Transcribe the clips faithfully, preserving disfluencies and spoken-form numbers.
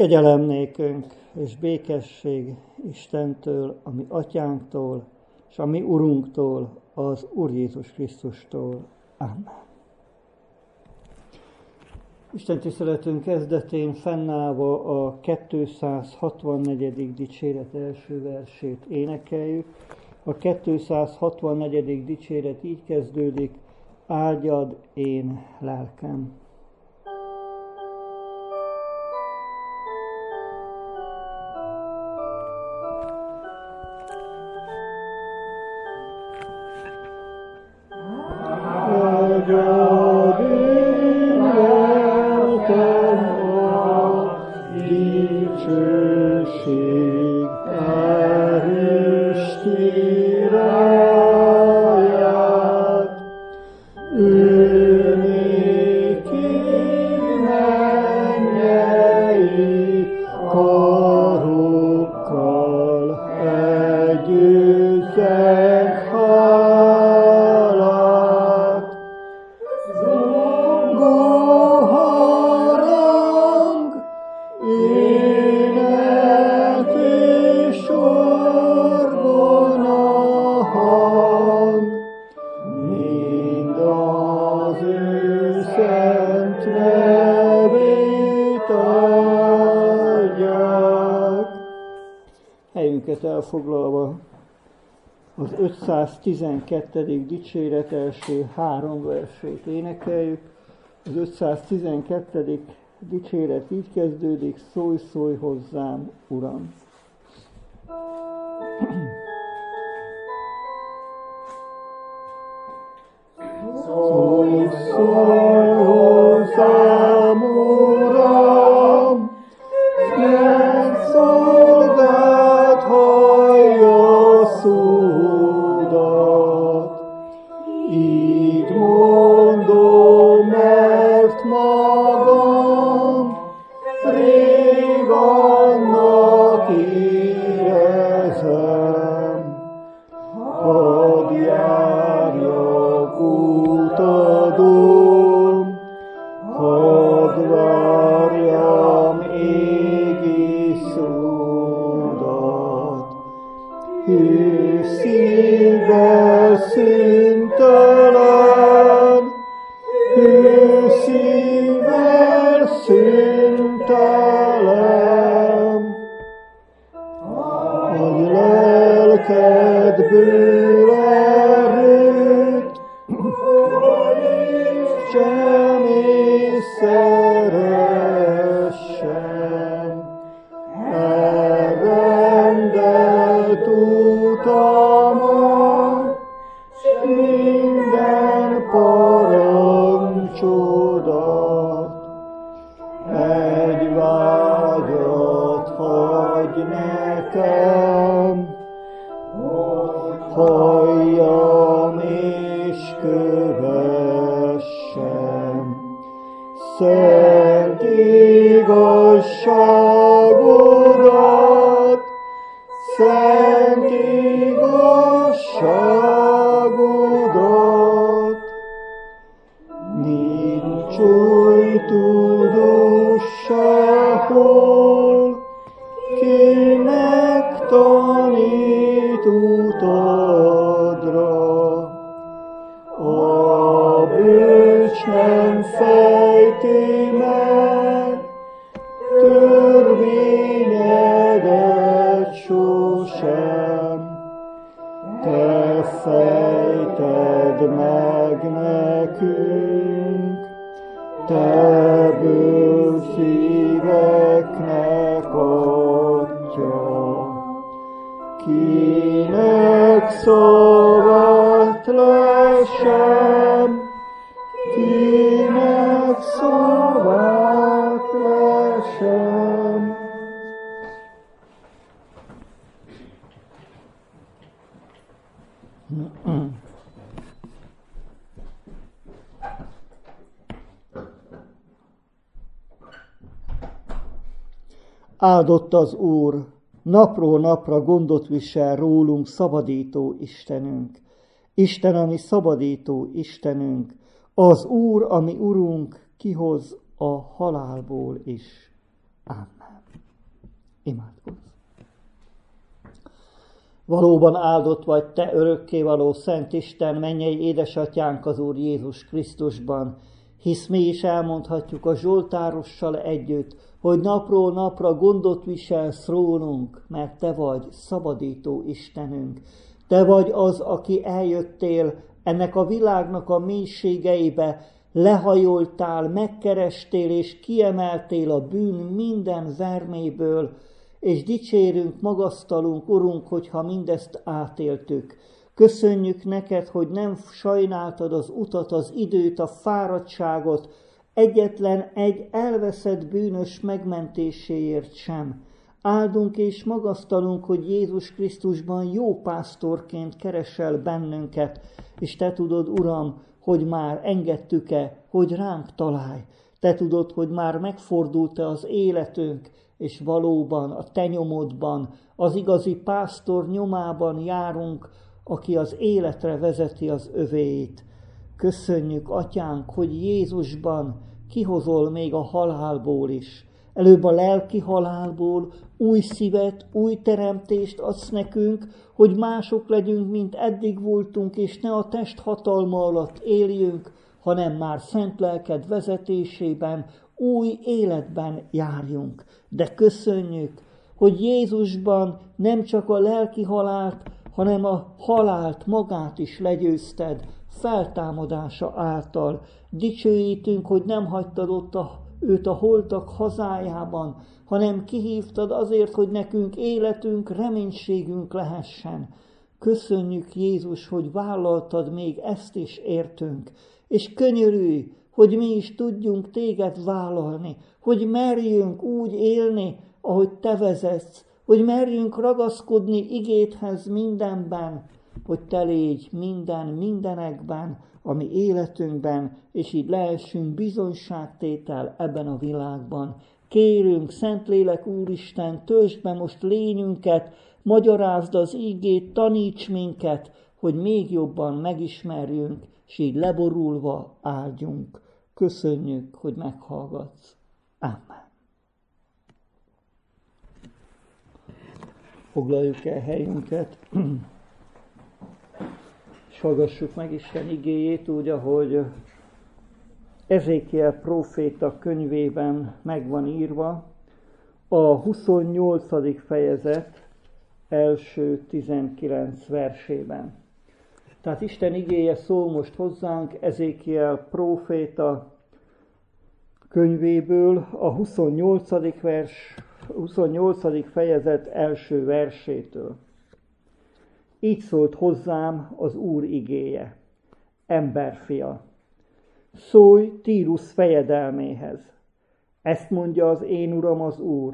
Kegyelem nékünk és békesség Istentől, a mi atyánktól, és a mi Urunktól, az Úr Jézus Krisztustól. Amen. Isten tiszteletünk kezdetén fennállva a kétszázhatvannegyedik dicséret első versét énekeljük. A kétszázhatvannegyedik dicséret így kezdődik: áldjad én lelkem. Elfoglalva az ötszáztizenkettedik dicséret első három versét énekeljük. Az ötszáztizenkettedik dicséret így kezdődik: szólj, szólj hozzám, Uram! Szólj, szólj hozzám, Uram! Szolgáld hallja szódat, így mondom, mert magam rég annak érezem. Hadd járjak utadon, hadd várjam égi szódat. Hű szívvel szüntelen, hű szívvel szüntelen, adj lelkedből erőt, sem és szeressem. Elrendelt utamat, s minden parancsodat. Egy vágyat hagyj nekem, hogy halljam és kövessem. Szent igazságodat, szent igazságodat. Nincs új tudós sehol, ki megtanít utadra. A bölcs nem fejti meg törvényedet sosem. Te fejted meg nekünk, te bölcs szíveknek Atya. Kinek szavát lessem, kinek szavát lessem. Áldott az Úr, napról napra gondot visel rólunk szabadító Istenünk. Isten, ami szabadító Istenünk, az Úr, ami Urunk, kihoz a halálból is. Amen. Imádkozz! Valóban áldott vagy Te, örökkévaló Szent Isten, mennyei édesatyánk az Úr Jézus Krisztusban, hisz mi is elmondhatjuk a zsoltárossal együtt, hogy napról napra gondot viselsz rólunk, mert Te vagy szabadító Istenünk. Te vagy az, aki eljöttél ennek a világnak a mélységeibe, lehajoltál, megkerestél és kiemeltél a bűn minden verméből, és dicsérünk, magasztalunk, Urunk, hogyha mindezt átéltük. Köszönjük neked, hogy nem sajnáltad az utat, az időt, a fáradtságot, egyetlen egy elveszett bűnös megmentéséért sem. Áldunk és magasztalunk, hogy Jézus Krisztusban jó pásztorként keresel bennünket, és Te tudod, Uram, hogy már engedtük-e, hogy ránk találj. Te tudod, hogy már megfordult-e az életünk, és valóban a Te nyomodban, az igazi pásztor nyomában járunk, aki az életre vezeti az övéit. Köszönjük, Atyánk, hogy Jézusban kihozol még a halálból is. Előbb a lelki halálból új szívet, új teremtést adsz nekünk, hogy mások legyünk, mint eddig voltunk, és ne a test hatalma alatt éljünk, hanem már szent lelked vezetésében, új életben járjunk. De köszönjük, hogy Jézusban nem csak a lelki halált, hanem a halált magát is legyőzted, feltámadása által. Dicsőítünk, hogy nem hagytad ott a, őt a holtak hazájában, hanem kihívtad azért, hogy nekünk életünk, reménységünk lehessen. Köszönjük, Jézus, hogy vállaltad még ezt is értünk, és könyörülj, hogy mi is tudjunk téged vállalni, hogy merjünk úgy élni, ahogy te vezetsz, hogy merjünk ragaszkodni igédhez mindenben, hogy te légy minden mindenekben, a mi életünkben, és így lehessünk bizonyságtétel ebben a világban. Kérünk, Szentlélek Úristen, töltsd be most lényünket, magyarázd az ígét, taníts minket, hogy még jobban megismerjünk, és így leborulva áldjunk. Köszönjük, hogy meghallgatsz. Amen. Foglaljuk el helyünket, és hallgassuk meg Isten igéjét úgy, ahogy Ezékiel próféta könyvében meg van írva, a huszonnyolcadik fejezet első tizenkilenc versében. Tehát Isten igéje szól most hozzánk Ezékiel próféta könyvéből, a huszonnyolcadik vers, huszonnyolcadik fejezet első versétől. Így szólt hozzám az Úr igéje: emberfia, szólj Tírus fejedelméhez. Ezt mondja az én Uram az Úr.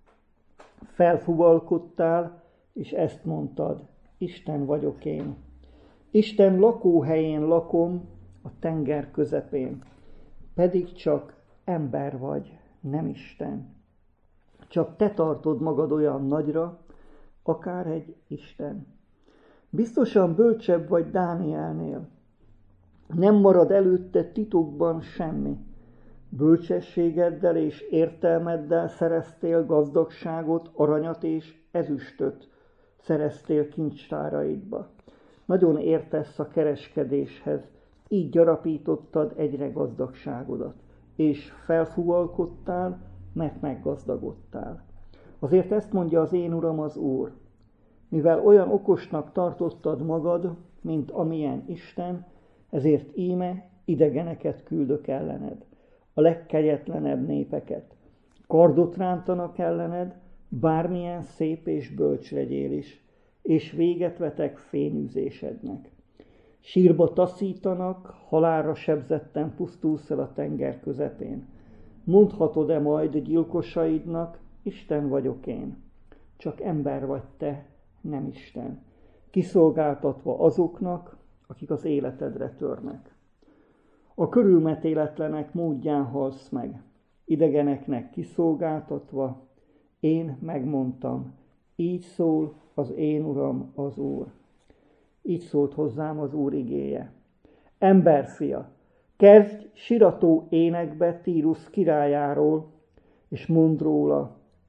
Felfuvalkodtál, és ezt mondtad: Isten vagyok én. Isten lakóhelyén lakom, a tenger közepén. Pedig csak ember vagy, nem Isten. Csak te tartod magad olyan nagyra, akár egy Isten. Biztosan bölcsebb vagy Dánielnél. Nem marad előtte titokban semmi. Bölcsességeddel és értelmeddel szereztél gazdagságot, aranyat és ezüstöt szereztél kincstáraidba. Nagyon értesz a kereskedéshez, így gyarapítottad egyre gazdagságodat, és felfuvalkodtál, mert meggazdagodtál. Azért ezt mondja az én Uram az Úr: mivel olyan okosnak tartottad magad, mint amilyen Isten, ezért íme idegeneket küldök ellened, a legkegyetlenebb népeket. Kardot rántanak ellened, bármilyen szép és bölcs legyél is, és véget vetek fényűzésednek. Sírba taszítanak, halálra sebzetten pusztulsz el a tenger közepén. Mondhatod-e majd gyilkosaidnak: Isten vagyok én? Csak ember vagy te, nem Isten, kiszolgáltatva azoknak, akik az életedre törnek. A körülmetéletlenek módján halsz meg, idegeneknek kiszolgáltatva. Én megmondtam, így szól az én Uram az Úr. Így szólt hozzám az Úr igéje: emberfia, kezdj sirató énekbe Tírus királyáról, és mondd róla: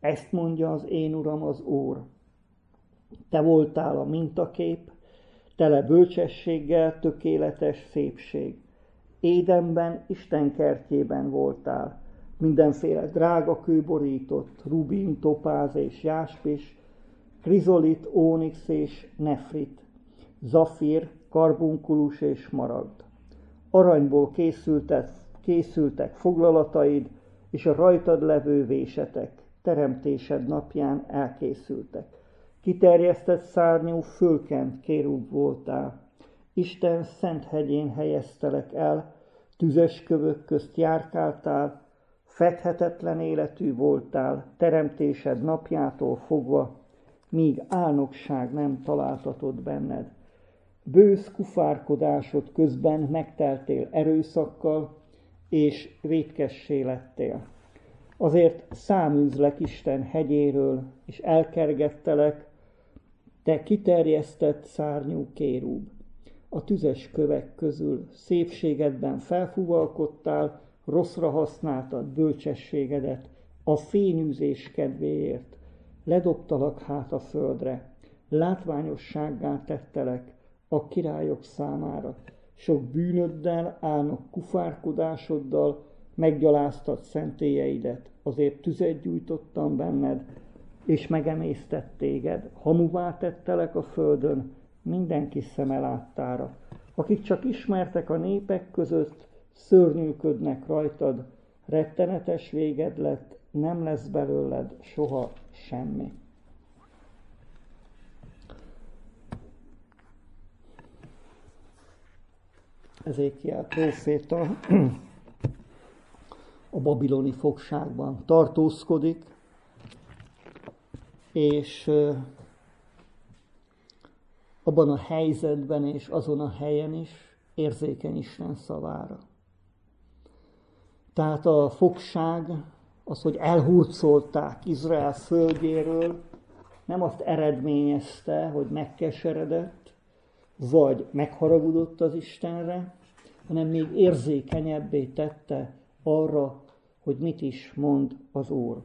Ezt mondja az én Uram, az Úr. Te voltál a mintakép, tele bölcsességgel, tökéletes szépség. Édenben, Isten kertjében voltál. Mindenféle drága kő borított, rubin, topáz és jáspis, krizolit, ónix és nefrit, zafír, karbunkulus és smaragd. Aranyból készültek, készültek foglalataid, és a rajtad levő vésetek teremtésed napján elkészültek. Kiterjesztett szárnyú, fölkent kérub voltál. Isten szent hegyén helyeztelek el, tüzes kövök közt járkáltál, fedhetetlen életű voltál, teremtésed napjától fogva, míg álnokság nem találtatott benned. Bősz kufárkodásod közben megteltél erőszakkal, és vétkessé lettél. Azért száműzlek Isten hegyéről, és elkergettelek, te kiterjesztett szárnyú kérub. A tüzes kövek közül szépségedben felfúvalkodtál, rosszra használtad bölcsességedet, a fényűzés kedvéért. Ledobtalak hát a földre, látványossággá tettelek a királyok számára. Sok bűnöddel, álnok kufárkodásoddal meggyaláztad szentélyeidet, azért tüzet gyújtottam benned, és megemésztett téged. Hamuvá tettelek a földön, mindenki szeme láttára. Akik csak ismertek a népek között, szörnyűködnek rajtad, rettenetes véged lett, nem lesz belőled soha semmi. Ezékiel próféta a babiloni fogságban tartózkodik, és abban a helyzetben és azon a helyen is érzékeny Isten szavára. Tehát a fogság, az, hogy elhurcolták Izrael földjéről, nem azt eredményezte, hogy megkeseredett, vagy megharagudott az Istenre, hanem még érzékenyebbé tette arra, hogy mit is mond az Úr.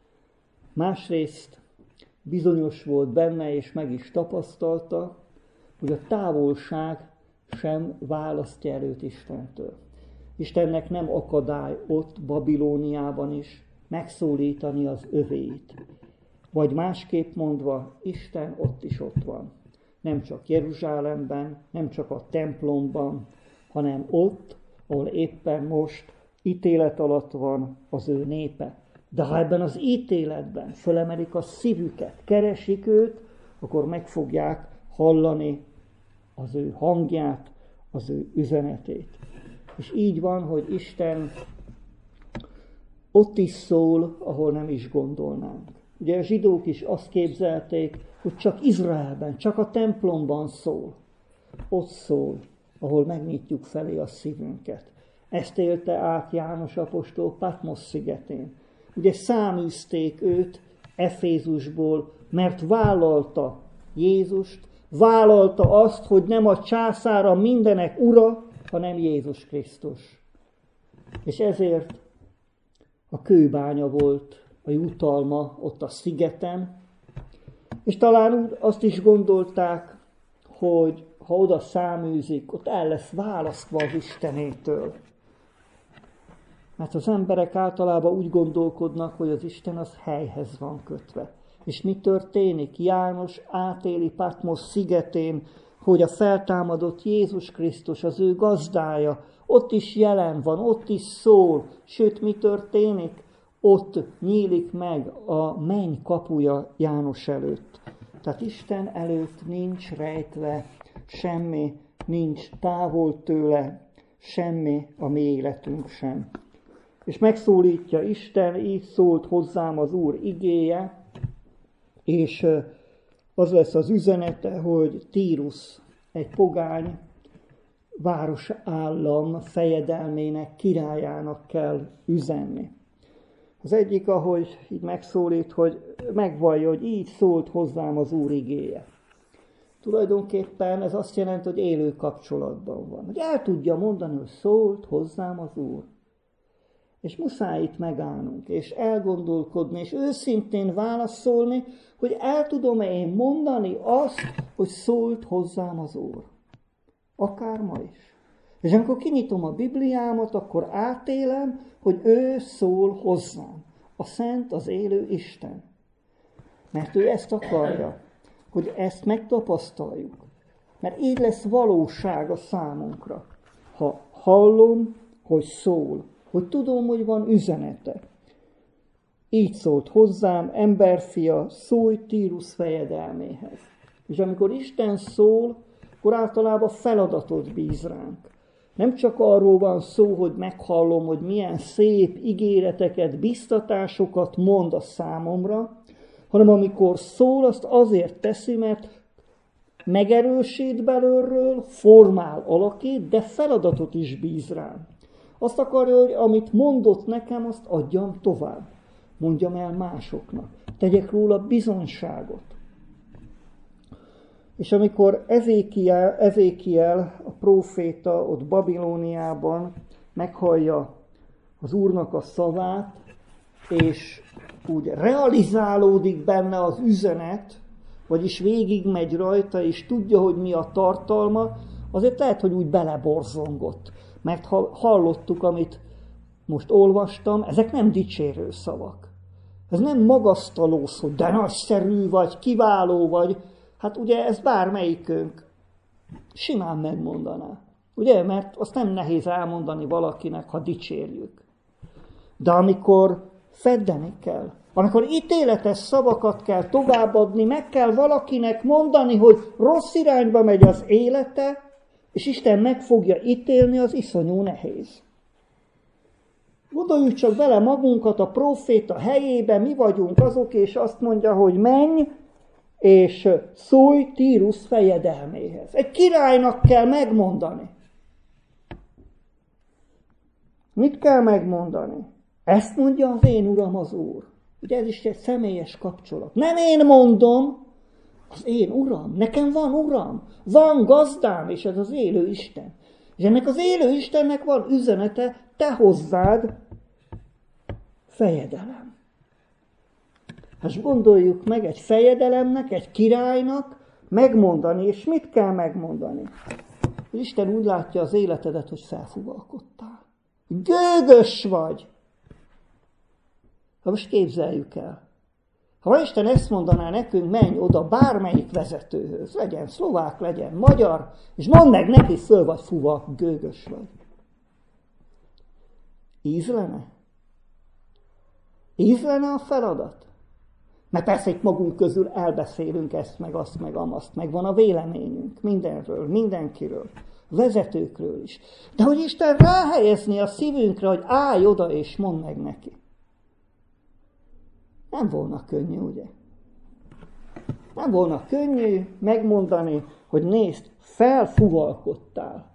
Másrészt bizonyos volt benne, és meg is tapasztalta, hogy a távolság sem választja el őt Istentől. Istennek nem akadály ott, Babilóniában is megszólítani az övéit. Vagy másképp mondva, Isten ott is ott van. Nem csak Jeruzsálemben, nem csak a templomban, hanem ott, ahol éppen most ítélet alatt van az ő népe. De ha ebben az ítéletben fölemelik a szívüket, keresik őt, akkor meg fogják hallani az ő hangját, az ő üzenetét. És így van, hogy Isten ott is szól, ahol nem is gondolnánk. Ugye a zsidók is azt képzelték, hogy csak Izraelben, csak a templomban szól. Ott szól, ahol megnyitjuk felé a szívünket. Ezt élte át János apostol Patmos szigetén. Ugye száműzték őt Efézusból, mert vállalta Jézust, vállalta azt, hogy nem a császár a mindenek ura, hanem Jézus Krisztus. És ezért a kőbánya volt a jutalma ott a szigeten, és talán azt is gondolták, hogy ha oda száműzik, ott el lesz választva az Istenétől. Mert az emberek általában úgy gondolkodnak, hogy az Isten az helyhez van kötve. És mi történik? János átéli Patmos szigetén, hogy a feltámadott Jézus Krisztus, az ő gazdája, ott is jelen van, ott is szól. Sőt, mi történik? Ott nyílik meg a menny kapuja János előtt. Tehát Isten előtt nincs rejtve semmi, nincs távol tőle semmi, a mi életünk sem. És megszólítja Isten, így szólt hozzám az Úr igéje, és az lesz az üzenete, hogy Tírus, egy pogány városállam fejedelmének, királyának kell üzenni. Az egyik, ahogy így megszólít, hogy megvallja, hogy így szólt hozzám az Úr igéje. Tulajdonképpen ez azt jelenti, hogy élő kapcsolatban van. Hogy el tudja mondani, hogy szólt hozzám az Úr. És muszáj itt megállnunk, és elgondolkodni, és őszintén válaszolni, hogy el tudom-e én mondani azt, hogy szólt hozzám az Úr. Akár ma is. És amikor kinyitom a Bibliámat, akkor átélem, hogy ő szól hozzám. A szent, az élő Isten. Mert ő ezt akarja, hogy ezt megtapasztaljuk. Mert így lesz valóság a számunkra. Ha hallom, hogy szól, hogy tudom, hogy van üzenete. Így szólt hozzám, emberfia, szólj Tírus fejedelméhez. És amikor Isten szól, akkor általában feladatot bíz ránk. Nem csak arról van szó, hogy meghallom, hogy milyen szép ígéreteket, biztatásokat mond a számomra, hanem amikor szól, azt azért teszi, mert megerősít belőről, formál, alakít, de feladatot is bíz rám. Azt akarja, hogy amit mondott nekem, azt adjam tovább. Mondjam el másoknak. Tegyek róla bizonyságot. És amikor Ezékiel, Ezékiel a próféta ott Babilóniában meghallja az Úrnak a szavát, és úgy realizálódik benne az üzenet, vagyis végigmegy rajta, és tudja, hogy mi a tartalma, azért lehet, hogy úgy beleborzongott. Mert ha hallottuk, amit most olvastam, ezek nem dicsérő szavak. Ez nem magasztaló szó, de nagyszerű vagy, kiváló vagy. Hát ugye ez bármelyikünk simán megmondaná. Ugye, mert azt nem nehéz elmondani valakinek, ha dicsérjük. De amikor feddeni kell, amikor ítéletes szavakat kell továbbadni, meg kell valakinek mondani, hogy rossz irányba megy az élete, és Isten meg fogja ítélni, az iszonyú nehéz. Gondoljuk csak bele magunkat a próféta helyébe, mi vagyunk azok, és azt mondja, hogy menj, és szólj Tírus fejedelméhez. Egy királynak kell megmondani. Mit kell megmondani? Ezt mondja az én Uram az Úr. Ugye ez is egy személyes kapcsolat. Nem én mondom, az én Uram. Nekem van Uram, van gazdám, és ez az élő Isten. És ennek az élő Istennek van üzenete, te hozzád fejedelem. Hát gondoljuk meg egy fejedelemnek, egy királynak megmondani, és mit kell megmondani? Isten úgy látja az életedet, hogy felfuvalkodtál. Gőgös vagy. Ha most képzeljük el. Ha Isten ezt mondaná nekünk, menj oda bármelyik vezetőhöz, legyen szlovák, legyen magyar, és mondd meg neki, föl vagy fuva, gőgös vagy. Ízlene? Ízlene a feladat? Mert persze itt magunk közül elbeszélünk ezt, meg azt, meg amazt, meg van a véleményünk mindenről, mindenkiről, vezetőkről is. De hogy Isten ráhelyezni a szívünkre, hogy állj oda és mondd meg neki. Nem volna könnyű, ugye? Nem volna könnyű megmondani, hogy nézd, felfuvalkodtál.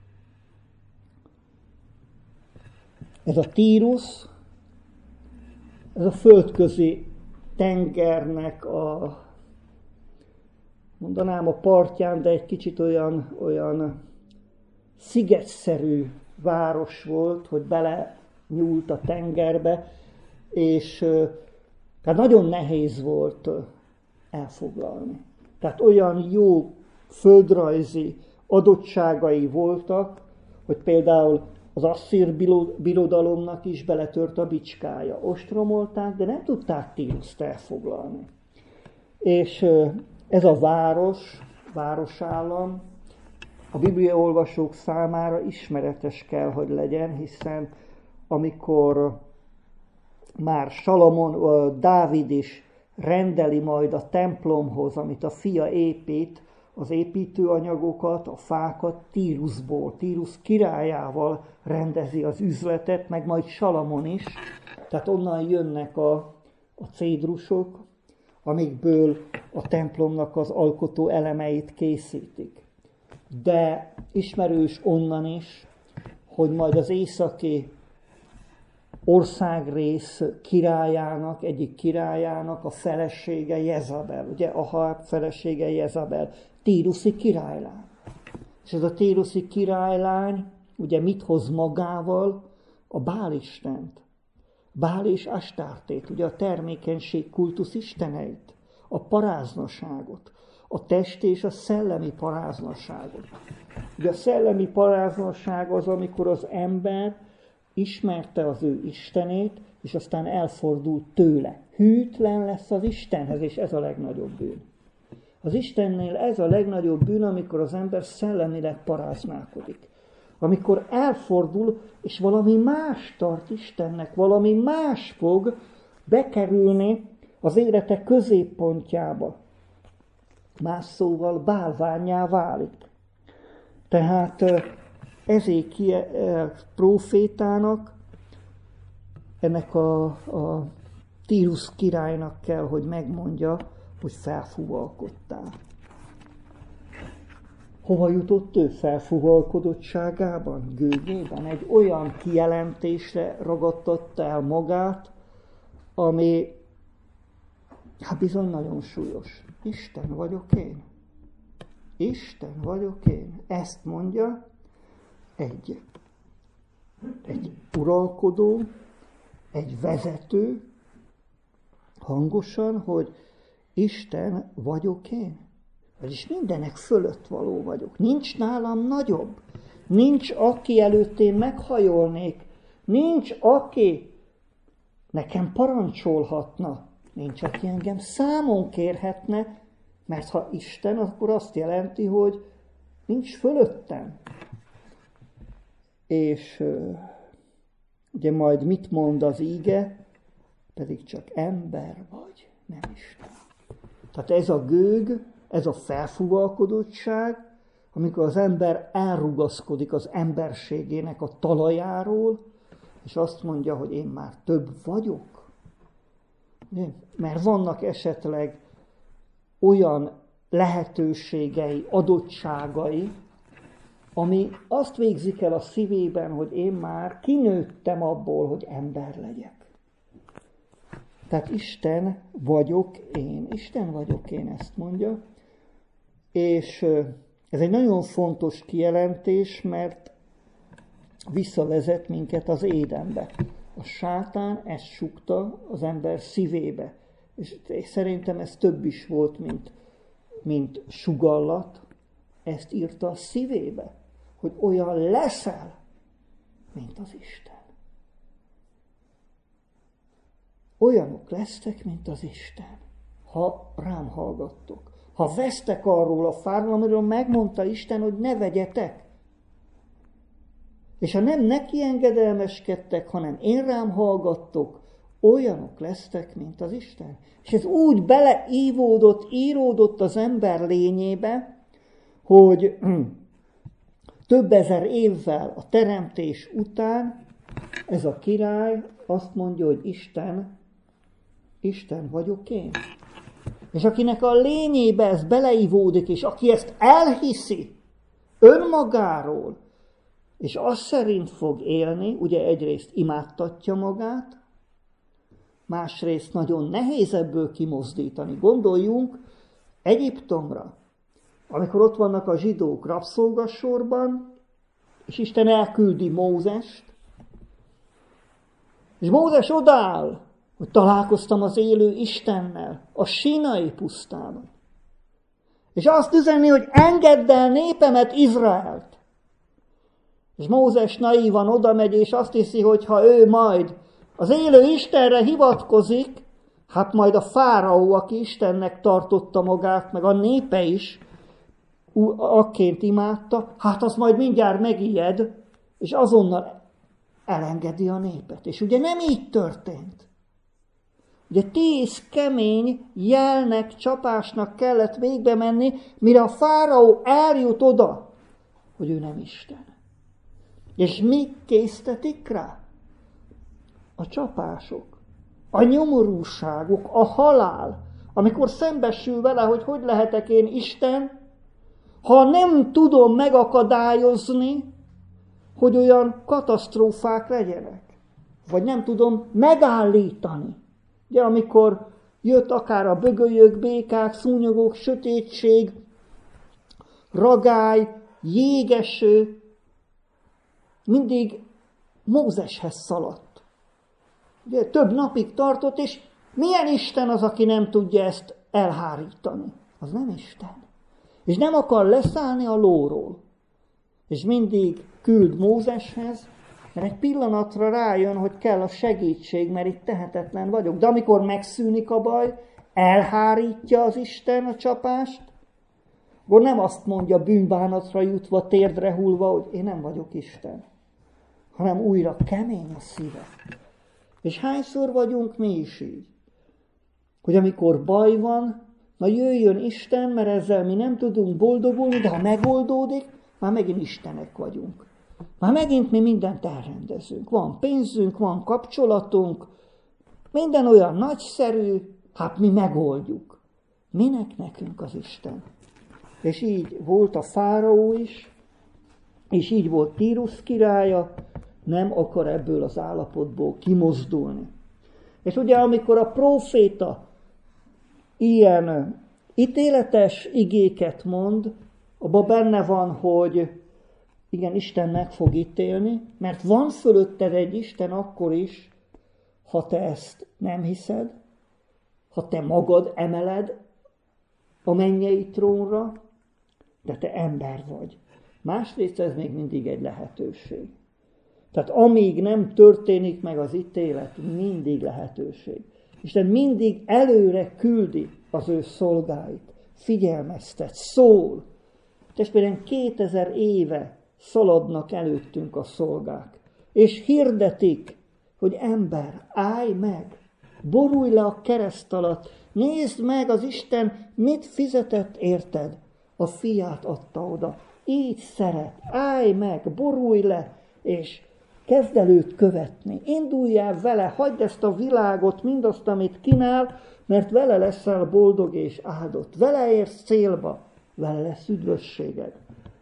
Ez a Tírus, ez a földközi tengernek a, mondanám a partján, de egy kicsit olyan, olyan szigetszerű város volt, hogy bele nyúlt a tengerbe, és tehát nagyon nehéz volt elfoglalni. Tehát olyan jó földrajzi adottságai voltak, hogy például az asszír birodalomnak is beletört a bicskája. Ostromolták, de nem tudták Tíruszt elfoglalni. És ez a város, városállam a bibliaolvasók számára ismeretes kell, hogy legyen, hiszen amikor már Salamon, Dávid is rendeli majd a templomhoz, amit a fia épít, az építőanyagokat, a fákat Tírusból, Tírus királyával rendezi az üzletet, meg majd Salamon is. Tehát onnan jönnek a, a cédrusok, amikből a templomnak az alkotó elemeit készítik. De ismerős onnan is, hogy majd az északi országrész királyának, egyik királyának a felesége Jezabel, ugye Ahab felesége Jezabel, tíruszi királylány. És ez a tíruszi királylány ugye mit hoz magával? A Bálistent. Bál és Astártét, ugye a termékenység kultusz isteneit, a paráznaságot, a testi és a szellemi paráznaságot. Ugye a szellemi paráznaság az, amikor az ember ismerte az ő Istenét, és aztán elfordult tőle. Hűtlen lesz az Istenhez, és ez a legnagyobb bűn. Az Istennél ez a legnagyobb bűn, amikor az ember szellemileg paráználkodik. Amikor elfordul, és valami más tart Istennek, valami más fog bekerülni az élete középpontjába. Más szóval bálvánnyá válik. Tehát Ezékiel prófétának, ennek a, a Tírusz királynak kell, hogy megmondja, hogy felfúvalkodtál. Hova jutott ő felfúvalkodottságában, gőgében? Egy olyan kijelentésre ragadtatta el magát, ami hát bizony nagyon súlyos. Isten vagyok én. Isten vagyok én. Ezt mondja egy, egy uralkodó, egy vezető hangosan, hogy Isten vagyok én. Vagyis mindenek fölött való vagyok. Nincs nálam nagyobb. Nincs, aki előtt én meghajolnék. Nincs, aki nekem parancsolhatna. Nincs, aki engem számon kérhetne, mert ha Isten, akkor azt jelenti, hogy nincs fölöttem. És ugye majd mit mond az íge? Pedig csak ember vagy, nem Isten. Tehát ez a gőg, ez a felfúvalkodottság, amikor az ember elrugaszkodik az emberségének a talajáról, és azt mondja, hogy én már több vagyok. Mert vannak esetleg olyan lehetőségei, adottságai, ami azt végzik el a szívében, hogy én már kinőttem abból, hogy ember legyek. Tehát Isten vagyok én, Isten vagyok én, ezt mondja. És ez egy nagyon fontos kijelentés, mert visszavezet minket az Édenbe. A sátán ezt sukta az ember szívébe. És szerintem ez több is volt, mint, mint sugallat. Ezt írta a szívébe, hogy olyan leszel, mint az Isten. Olyanok lesztek, mint az Isten, ha rám hallgattok. Ha vesztek arról a fáról, amiről megmondta Isten, hogy ne vegyetek. És ha nem neki engedelmeskedtek, hanem én rám hallgattok, olyanok lesztek, mint az Isten. És ez úgy beleívódott, íródott az ember lényébe, hogy több ezer évvel a teremtés után ez a király azt mondja, hogy Isten, Isten vagyok én. És akinek a lényébe ez beleívódik, és aki ezt elhiszi önmagáról, és az szerint fog élni, ugye egyrészt imádtatja magát, másrészt nagyon nehéz ebből kimozdítani. Gondoljunk Egyiptomra, amikor ott vannak a zsidók rabszolgasorban, és Isten elküldi Mózest, és Mózes odáll, hogy találkoztam az élő Istennel a Sínai pusztában. És azt üzeni, hogy engedd el népemet, Izraelt. És Mózes naívan oda megy, és azt hiszi, hogy ha ő majd az élő Istenre hivatkozik, hát majd a fáraó, aki Istennek tartotta magát, meg a népe is, akként imádta, hát az majd mindjárt megijed, és azonnal elengedi a népet. És ugye nem így történt. Ugye tíz kemény jelnek, csapásnak kellett végbe menni, mire a fáraó eljut oda, hogy ő nem Isten. És mi késztetik rá? A csapások, a nyomorúságok, a halál, amikor szembesül vele, hogy hogy lehetek én Isten, ha nem tudom megakadályozni, hogy olyan katasztrófák legyenek. Vagy nem tudom megállítani. Ugye, amikor jött akár a bögölyök, békák, szúnyogok, sötétség, ragály, jégeső, mindig Mózeshez szaladt. Ugye, több napig tartott, és milyen Isten az, aki nem tudja ezt elhárítani? Az nem Isten. És nem akar leszállni a lóról. És mindig küld Mózeshez, mert egy pillanatra rájön, hogy kell a segítség, mert itt tehetetlen vagyok. De amikor megszűnik a baj, elhárítja az Isten a csapást, akkor nem azt mondja bűnbánatra jutva, térdre hullva, hogy én nem vagyok Isten, hanem újra kemény a szíve. És hányszor vagyunk mi is így? Hogy amikor baj van, na jöjjön Isten, mert ezzel mi nem tudunk boldogulni, de ha megoldódik, már megint Istenek vagyunk. Már megint mi mindent elrendezünk. Van pénzünk, van kapcsolatunk, minden olyan nagyszerű, hát mi megoldjuk. Minek nekünk az Isten? És így volt a fáraó is, és így volt Tírusz királya, nem akar ebből az állapotból kimozdulni. És ugye amikor a próféta ilyen ítéletes igéket mond, abban benne van, hogy igen, Isten meg fog ítélni, mert van fölötted egy Isten akkor is, ha te ezt nem hiszed, ha te magad emeled a mennyei trónra, de te ember vagy. Másrészt ez még mindig egy lehetőség. Tehát amíg nem történik meg az ítélet, mindig lehetőség. Isten mindig előre küldi az ő szolgáit, figyelmeztet, szól. Testvérem, kétezer éve szaladnak előttünk a szolgák, és hirdetik, hogy ember, állj meg, borulj le a kereszt alatt, nézd meg az Isten, mit fizetett érted, a fiát adta oda, így szeret, állj meg, borulj le, és kezd el őt követni, induljál vele, hagyd ezt a világot, mindazt, amit kínál, mert vele leszel boldog és áldott, vele érsz célba, vele lesz üdvösséged.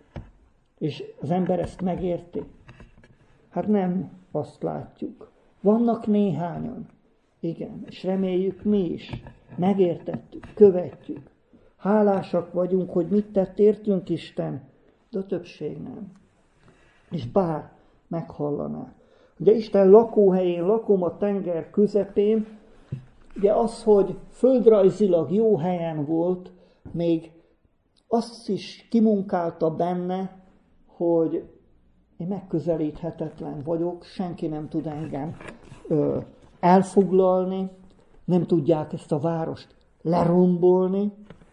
És az ember ezt megérti? Hát nem azt látjuk. Vannak néhányan. Igen, és reméljük mi is. Megértettük, követjük. Hálásak vagyunk, hogy mit tett értünk Isten, de a többség nem. És bár meghallaná. Ugye Isten lakóhelyén lakom a tenger közepén, ugye az, hogy földrajzilag jó helyen volt, még azt is kimunkálta benne, hogy én megközelíthetetlen vagyok, senki nem tud engem ö, elfoglalni, nem tudják ezt a várost lerombolni,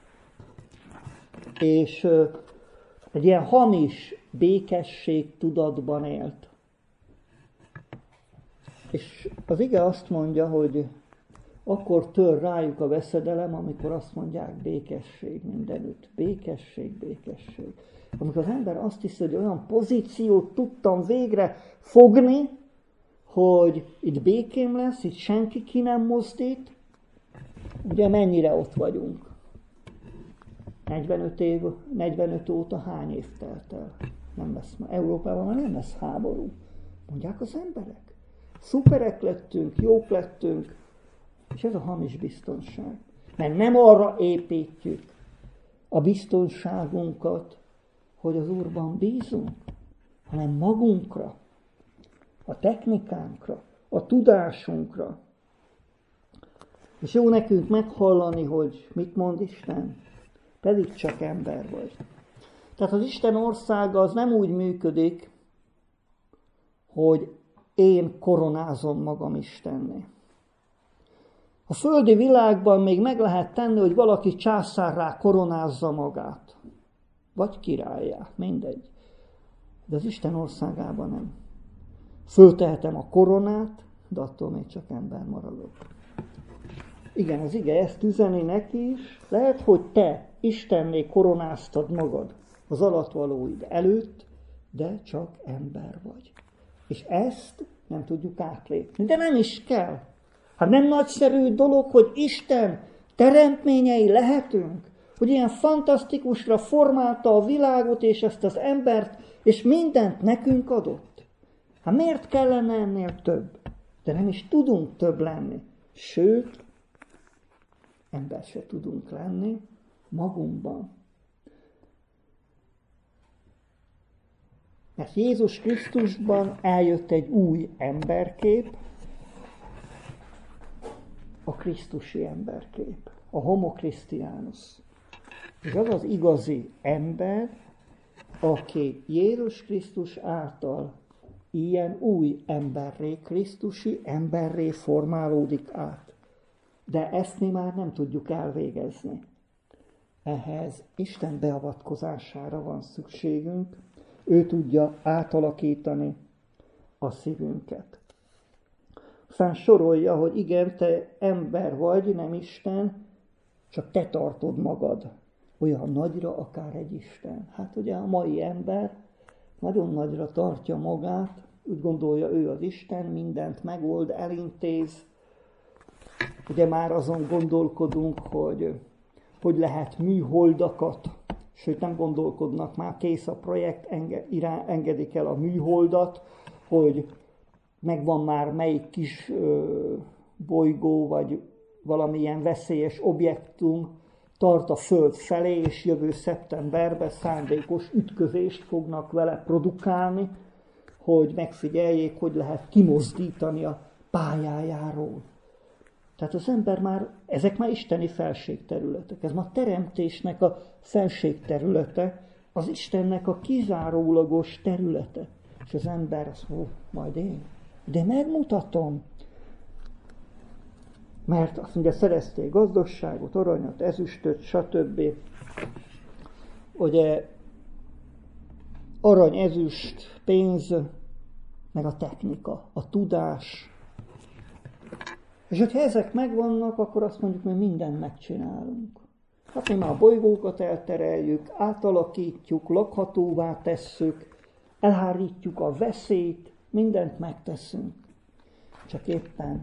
és ö, egy ilyen hamis békesség tudatban élt. És az ige azt mondja, hogy akkor tör rájuk a veszedelem, amikor azt mondják békesség mindenütt. Békesség, békesség. Amikor az ember azt hiszi, hogy olyan pozíciót tudtam végre fogni, hogy itt békém lesz, itt senki ki nem mozdít, ugye mennyire ott vagyunk? negyvenöt év, negyvenöt óta hány év telt el? Nem lesz ma. Európában már nem lesz háború. Mondják az emberek. Szuperek lettünk, jók lettünk, és ez a hamis biztonság. Mert nem arra építjük a biztonságunkat, hogy az Úrban bízunk, hanem magunkra, a technikánkra, a tudásunkra. És jó nekünk meghallani, hogy mit mond Isten, pedig csak ember vagy. Tehát az Isten országa az nem úgy működik, hogy én koronázom magam Istenné. A földi világban még meg lehet tenni, hogy valaki császárrá koronázza magát. Vagy királlyá, mindegy. De az Isten országában nem. Föltehetem a koronát, de attól még csak ember maradok. Igen, az ige ezt üzeni neki is. Lehet, hogy te Istenné koronáztad magad az alatvalóid előtt, de csak ember vagy. És ezt nem tudjuk átlépni. De nem is kell. Hát nem nagyszerű dolog, hogy Isten teremtményei lehetünk, hogy ilyen fantasztikusra formálta a világot és ezt az embert, és mindent nekünk adott. Hát miért kellene ennél több? De nem is tudunk több lenni. Sőt, ember se tudunk lenni magunkban. Mert Jézus Krisztusban eljött egy új emberkép, a krisztusi emberkép, a homo Christianus. És az az igazi ember, aki Jézus Krisztus által ilyen új emberré, krisztusi emberré formálódik át. De ezt mi már nem tudjuk elvégezni. Ehhez Isten beavatkozására van szükségünk. Ő tudja átalakítani a szívünket. Aztán sorolja, hogy igen, te ember vagy, nem Isten, csak te tartod magad olyan nagyra, akár egy Isten. Hát ugye a mai ember nagyon nagyra tartja magát, úgy gondolja, ő az Isten, mindent megold, elintéz. Ugye már azon gondolkodunk, hogy hogy lehet műholdakat, sőt nem gondolkodnak, már kész a projekt, enge, irá, engedik el a műholdat, hogy megvan már melyik kis ö, bolygó, vagy valamilyen veszélyes objektum tart a Föld felé, és jövő szeptemberben szándékos ütközést fognak vele produkálni, hogy megfigyeljék, hogy lehet kimozdítani a pályájáról. Tehát az ember már, ezek már isteni felségterületek, ez már teremtésnek a felségterülete, az Istennek a kizárólagos területe. És az ember azt mondja, majd én, de megmutatom. Mert azt mondja, szerezték gazdagságot, aranyat, ezüstöt, stb. Ugye arany, ezüst, pénz, meg a technika, a tudás. És hogyha ezek megvannak, akkor azt mondjuk, hogy mindent megcsinálunk. Hát mi már a bolygókat eltereljük, átalakítjuk, lakhatóvá tesszük, elhárítjuk a veszélyt, mindent megteszünk. Csak éppen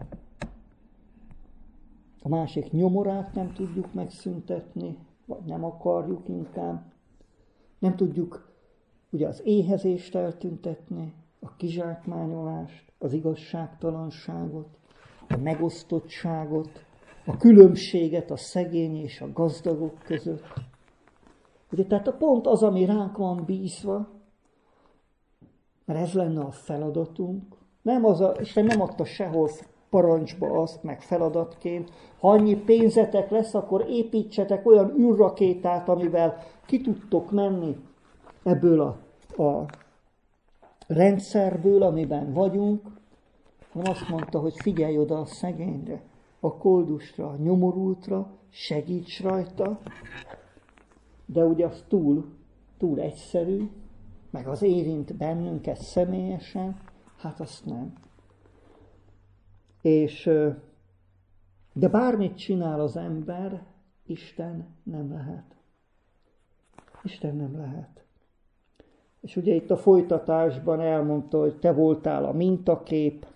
a másik nyomorát nem tudjuk megszüntetni, vagy nem akarjuk inkább. Nem tudjuk ugye az éhezést eltüntetni, a kizsákmányolást, az igazságtalanságot, a megosztottságot, a különbséget a szegény és a gazdagok között. Ugye, tehát a pont az, ami ránk van bízva, mert ez lenne a feladatunk. Nem az a, Isten nem adta sehol parancsba azt, meg feladatként, ha annyi pénzetek lesz, akkor építsetek olyan űrrakétát, amivel ki tudtok menni ebből a, a rendszerből, amiben vagyunk, hanem azt mondta, hogy figyelj oda a szegényre, a koldusra, a nyomorultra, segíts rajta, de ugye az túl, túl egyszerű, meg az érint bennünket személyesen, hát azt nem. És, de bármit csinál az ember, Isten nem lehet. Isten nem lehet. És ugye itt a folytatásban elmondta, hogy te voltál a mintakép,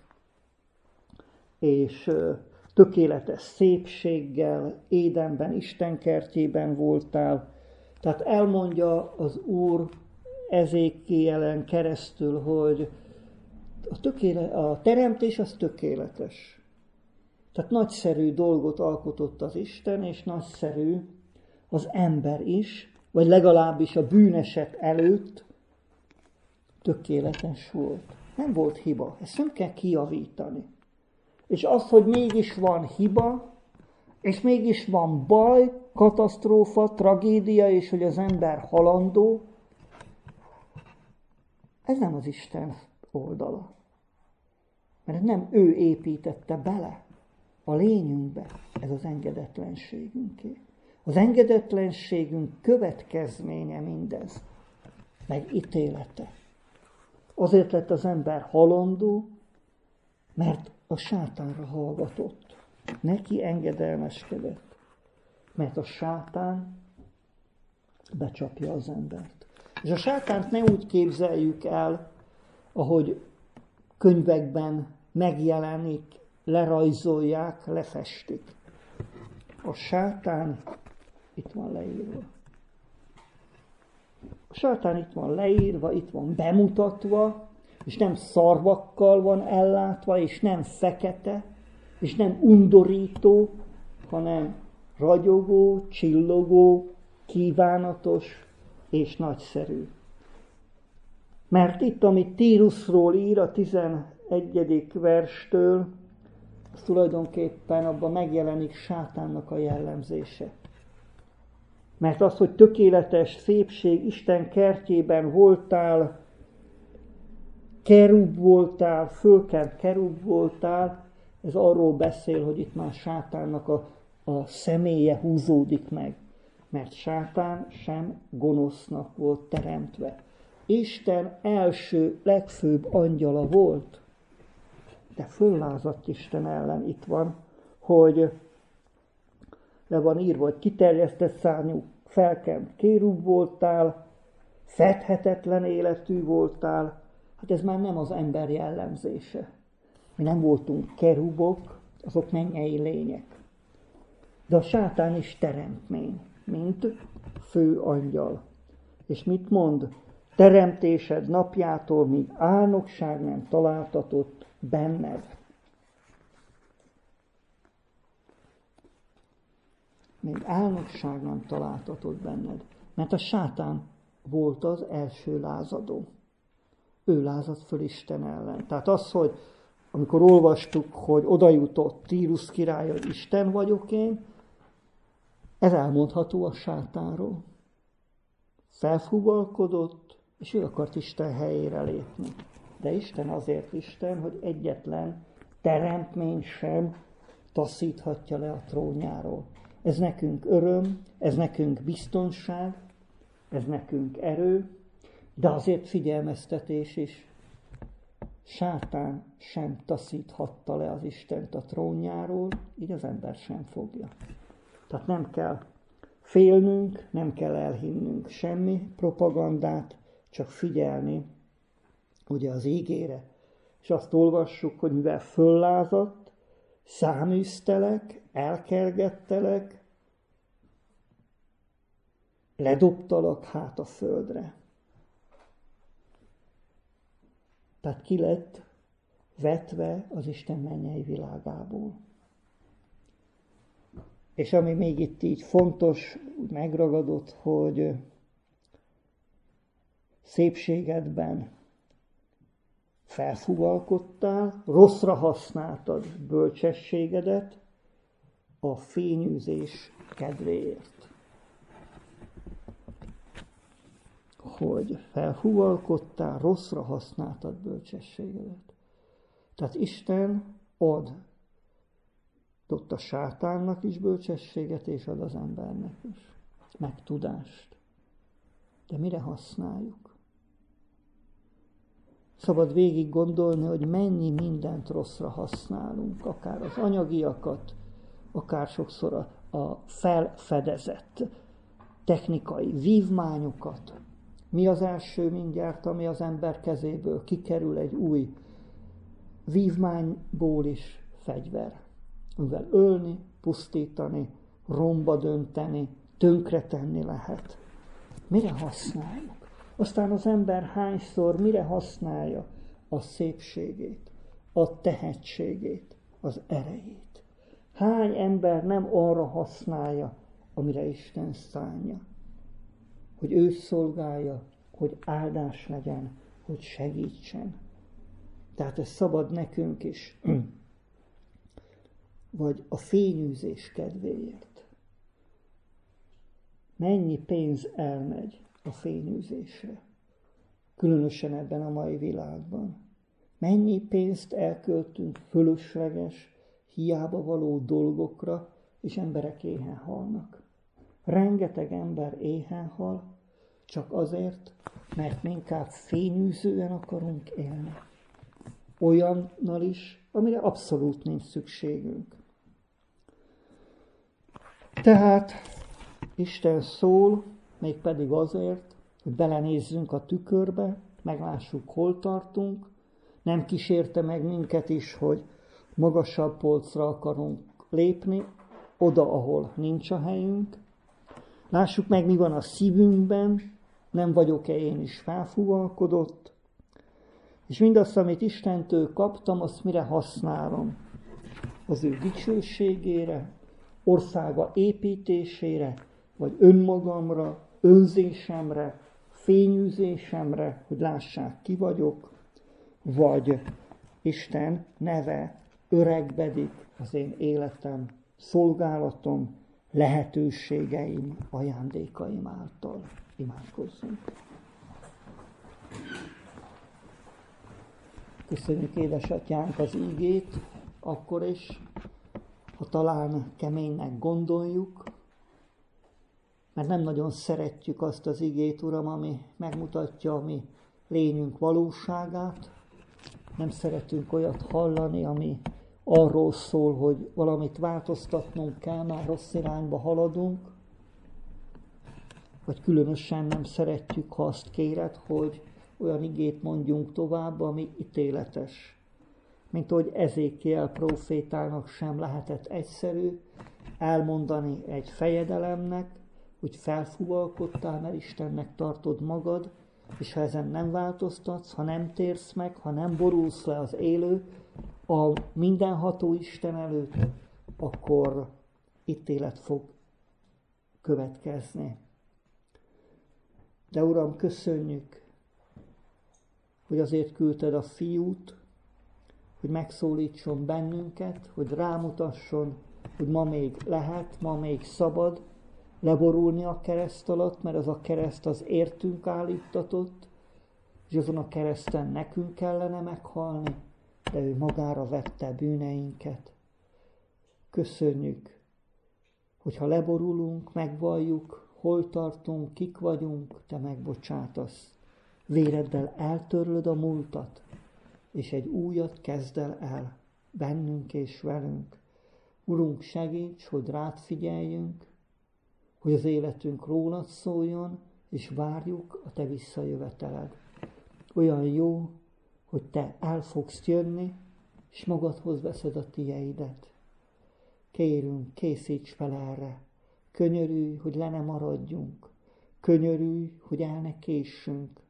és tökéletes szépséggel, Édenben, Isten kertjében voltál. Tehát elmondja az Úr Ezékielen keresztül, hogy a, tökéle, a teremtés az tökéletes. Tehát nagyszerű dolgot alkotott az Isten, és nagyszerű az ember is, vagy legalábbis a bűneset előtt tökéletes volt. Nem volt hiba, ezt nem kell kijavítani. És az, hogy mégis van hiba, és mégis van baj, katasztrófa, tragédia, és hogy az ember halandó, ez nem az Isten oldala. Mert nem ő építette bele a lényünkbe, ez az engedetlenségünké. Az engedetlenségünk következménye mindez, meg ítélete. Azért lett az ember halandó, mert a sátánra hallgatott. Neki engedelmeskedett. Mert a sátán becsapja az embert. És a sátánt ne úgy képzeljük el, ahogy könyvekben megjelenik, lerajzolják, lefestik. A sátán itt van leírva. A sátán itt van leírva, itt van bemutatva, és nem szarvakkal van ellátva, és nem fekete, és nem undorító, hanem ragyogó, csillogó, kívánatos és nagyszerű. Mert itt, amit Tírusról ír a tizenegyedik verstől, az tulajdonképpen abban megjelenik sátánnak a jellemzése. Mert az, hogy tökéletes szépség, Isten kertjében voltál, kerub voltál, fölkent kerub voltál, ez arról beszél, hogy itt már sátánnak a, a személye húzódik meg. Mert sátán sem gonosznak volt teremtve. Isten első, legfőbb angyala volt, de föllázadt Isten ellen. Itt van, hogy le van írva, hogy kiterjesztett szárnyú, felkent kérub voltál, fedhetetlen életű voltál. Hát ez már nem az ember jellemzése. Mi nem voltunk kerubok, azok mennyei lények. De a sátán is teremtmény, mint fő angyal. És mit mond? Teremtésed napjától, míg álnokság nem találtatott benned. Még álnokság nem találtatott benned. Mert a sátán volt az első lázadó. Ő lázadt föl Isten ellen. Tehát az, hogy amikor olvastuk, hogy odajutott Tírus király, hogy Isten vagyok én, ez elmondható a sátánról. Felfúvalkodott, és ő akart Isten helyére lépni. De Isten azért Isten, hogy egyetlen teremtmény sem taszíthatja le a trónjáról. Ez nekünk öröm, ez nekünk biztonság, ez nekünk erő, de azért figyelmeztetés is. Sátán sem taszíthatta le az Istent a trónjáról, így az ember sem fogja. Tehát nem kell félnünk, nem kell elhinnünk semmi propagandát, csak figyelni ugye az ígére. És azt olvassuk, hogy mivel föllázadt, száműztelek, elkergettelek, ledobtalak hát a földre. Tehát ki lett vetve az Isten mennyei világából. És ami még itt így fontos, úgy megragadott, hogy szépségedben felfúvalkodtál, rosszra használtad bölcsességedet a fényűzés kedvéért. Hogy felfúvalkodtál, rosszra használtad bölcsességedet. Tehát Isten ad ott a sátánnak is bölcsességet, és ad az embernek is. Meg tudást. De mire használjuk? Szabad végig gondolni, hogy mennyi mindent rosszra használunk. Akár az anyagiakat, akár sokszor a, a felfedezett technikai vívmányokat. Mi az első mindjárt, ami az ember kezéből kikerül egy új vívmányból is? Fegyver. Mivel ölni, pusztítani, romba dönteni, tönkretenni lehet. Mire használjuk? Aztán az ember hányszor mire használja a szépségét, a tehetségét, az erejét? Hány ember nem arra használja, amire Isten szánja? Hogy ő szolgálja, hogy áldás legyen, hogy segítsen. Tehát ez szabad nekünk is. Vagy a fényűzés kedvéért. Mennyi pénz elmegy a fényűzésre? Különösen ebben a mai világban. Mennyi pénzt elköltünk fölösleges, hiába való dolgokra, és emberek éhen halnak. Rengeteg ember éhen hal, csak azért, mert mi inkább fényűzően akarunk élni. Olyannal is, amire abszolút nincs szükségünk. Tehát Isten szól, mégpedig azért, hogy belenézzünk a tükörbe, meglássuk, hol tartunk, nem kísérte meg minket is, hogy magasabb polcra akarunk lépni, oda, ahol nincs a helyünk. Lássuk meg, mi van a szívünkben, nem vagyok-e én is felfúvalkodott, és mindazt, amit Istentől kaptam, azt mire használom? Az ő dicsőségére, országa építésére, vagy önmagamra, önzésemre, fényűzésemre, hogy lássák, ki vagyok, vagy Isten neve öregbedik az én életem, szolgálatom, lehetőségeim, ajándékaim által. Imádkozzunk. Köszönjük, édesatyánk, az ígét, akkor is, ha talán keménynek gondoljuk, mert nem nagyon szeretjük azt az igét, Uram, ami megmutatja a mi lényünk valóságát. Nem szeretünk olyat hallani, ami arról szól, hogy valamit változtatnunk kell, már rossz irányba haladunk. Vagy különösen nem szeretjük, ha azt kéred, hogy olyan igét mondjunk tovább, ami ítéletes. Mint ahogy Ezékiel prófétának sem lehetett egyszerű elmondani egy fejedelemnek, hogy felfúvalkodtál, mert Istennek tartod magad, és ha ezen nem változtatsz, ha nem térsz meg, ha nem borulsz le az élő, a mindenható Isten előtt, akkor ítélet fog következni. De Uram, köszönjük, hogy azért küldted a Fiút, hogy megszólítson bennünket, hogy rámutasson, hogy ma még lehet, ma még szabad leborulni a kereszt alatt, mert az a kereszt az értünk állítatott, és azon a kereszten nekünk kellene meghalni, de ő magára vette bűneinket. Köszönjük, hogyha leborulunk, megvalljuk, hol tartunk, kik vagyunk, te megbocsátasz. Véreddel eltörlöd a múltat, és egy újat kezdel el bennünk és velünk. Urunk, segíts, hogy rád figyeljünk, hogy az életünk rólad szóljon, és várjuk a te visszajöveteled. Olyan jó, hogy te el fogsz jönni, és magadhoz veszed a tieidet. Kérünk, készíts fel erre. Könyörülj, hogy le ne maradjunk. Könyörülj, hogy el ne késsünk.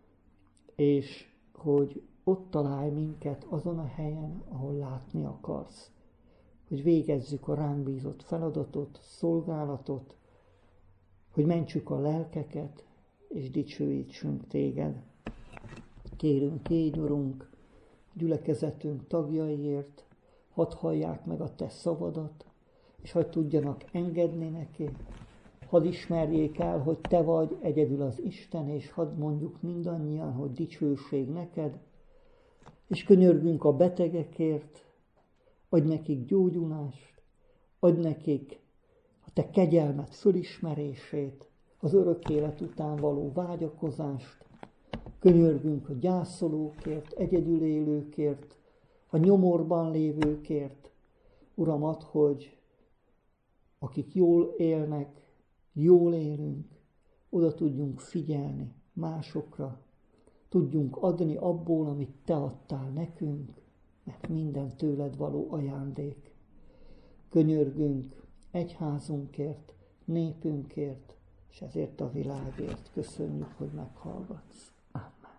És hogy ott találj minket azon a helyen, ahol látni akarsz. Hogy végezzük a ránk bízott feladatot, szolgálatot, hogy mentsük a lelkeket, és dicsőítsünk téged. Kérünk, így, Urunk, gyülekezetünk tagjaiért, hadd hallják meg a te szavadat, és hadd tudjanak engedni neki, hadd ismerjék el, hogy te vagy egyedül az Isten, és hadd mondjuk mindannyian, hogy dicsőség neked, és könyörgünk a betegekért, adj nekik gyógyulást, adj nekik a te kegyelmed fölismerését, az örök élet után való vágyakozást, könyörgünk a gyászolókért, egyedül élőkért, a nyomorban lévőkért. Uram, add, hogy akik jól élnek, jól élünk, oda tudjunk figyelni másokra, tudjunk adni abból, amit te adtál nekünk, mert minden tőled való ajándék. Könyörgünk egyházunkért, népünkért, és ezért a világért. Köszönjük, hogy meghallgatsz. Amen.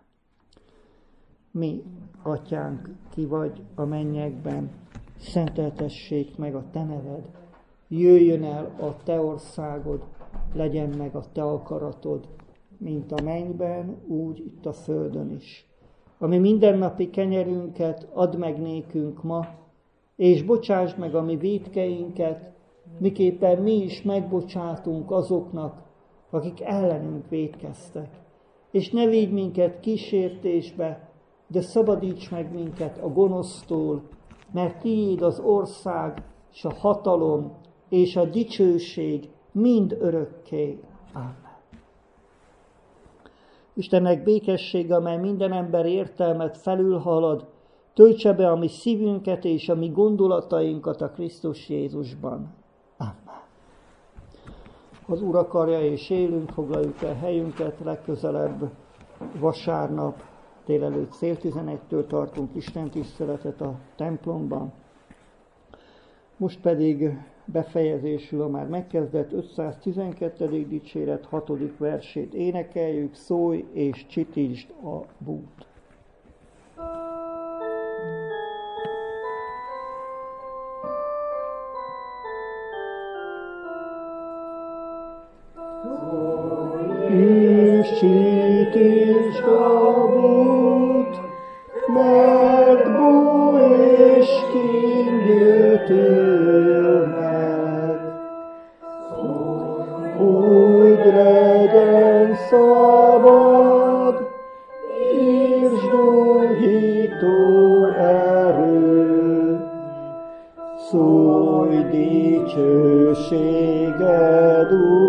Mi, Atyánk, ki vagy a mennyekben, szenteltessék meg a te neved, jöjjön el a te országod, legyen meg a te akaratod, mint a mennyben, úgy itt a földön is. Ami mindennapi kenyerünket add meg nékünk ma, és bocsásd meg a mi vétkeinket, miképpen mi is megbocsátunk azoknak, akik ellenünk vétkeztek. És ne vigy minket kísértésbe, de szabadíts meg minket a gonosztól, mert tiéd az ország, és a hatalom, és a dicsőség mind örökké. Amen. Istennek békessége, amely minden ember értelmet felülhalad, töltse be a mi szívünket és a mi gondolatainkat a Krisztus Jézusban. Amen. Az Úr akarja és élünk, foglaljuk el helyünket, legközelebb vasárnap délelőtt fél tizenegytől tartunk istentiszteletet a templomban. Most pedig befejezésül a már megkezdett ötszáztizenkettedik dicséret hatodik versét énekeljük, szólj és csitítsd a bút. És csitítsd a bút, mert bújj és ki becsül meg. Úgy legyen szabad, és gyógyító erő, szólj dicsőséged,